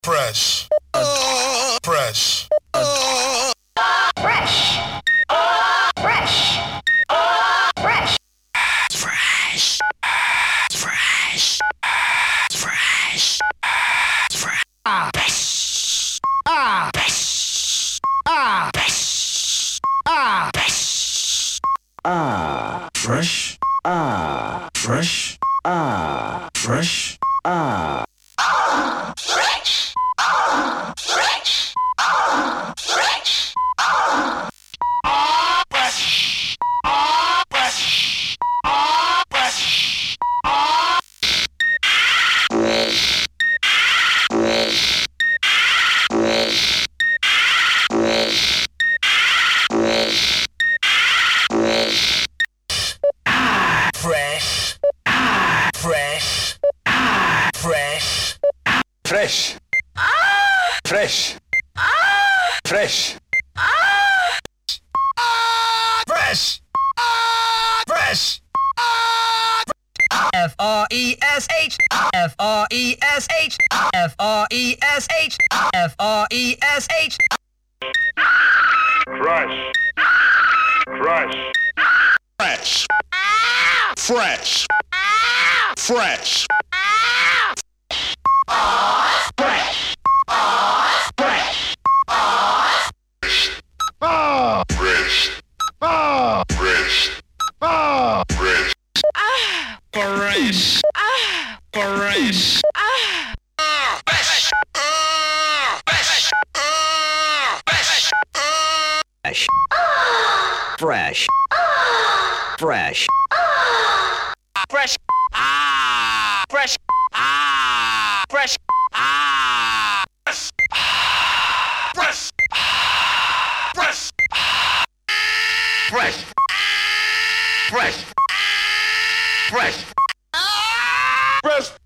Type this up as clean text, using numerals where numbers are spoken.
Fresh. Fresh. Fresh. Fresh. Fresh. Fresh. Fresh. Fresh. Fresh. Best. Best. Best. Best. Fresh. Fresh. Fresh. Fresh. Fresh. Fresh. Fresh. Fresh. Fresh. Fresh. Fresh. Fresh. Fresh. Fresh. F-R-E-S-H, F-R-E-S-H, F-R-E-S-H, F-R-E-S-H. Crush. Crush. Fresh. Fresh. Fresh. Fresh. Fresh. Fresh. Fresh. Fresh. Fresh. Fresh. Fresh. Fresh. Fresh. Fresh. Fresh. Fresh.